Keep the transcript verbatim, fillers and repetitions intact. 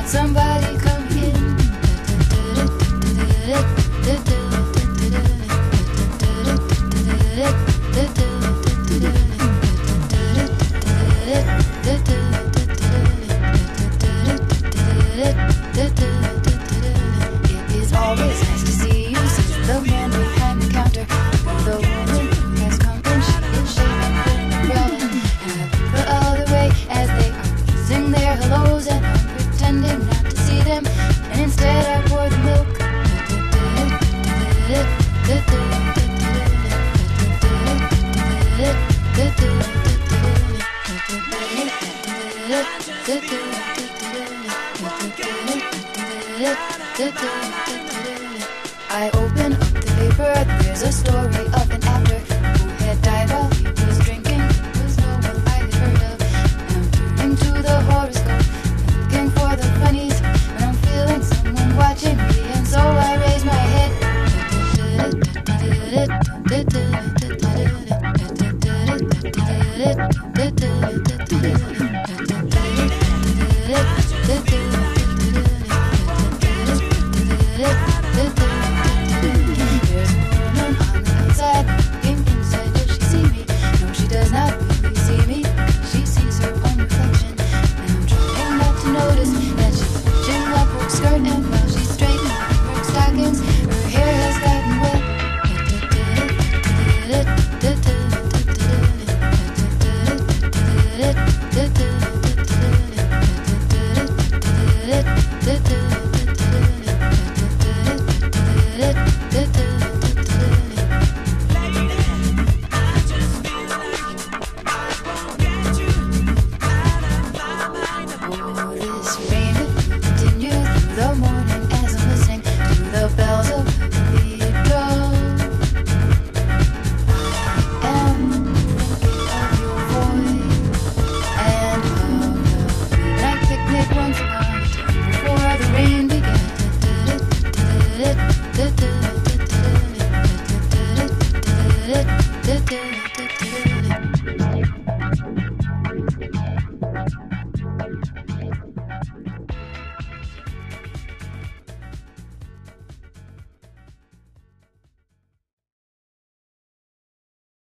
Somebody come in. It is always nice to see you, says the man behind the counter. The woman who has come and she is shaving her umbrella. And I look the other way as they are using their hellos, and I'm pretending not to see them, and instead I pour the milk. I open up the paper, there's a story of an apple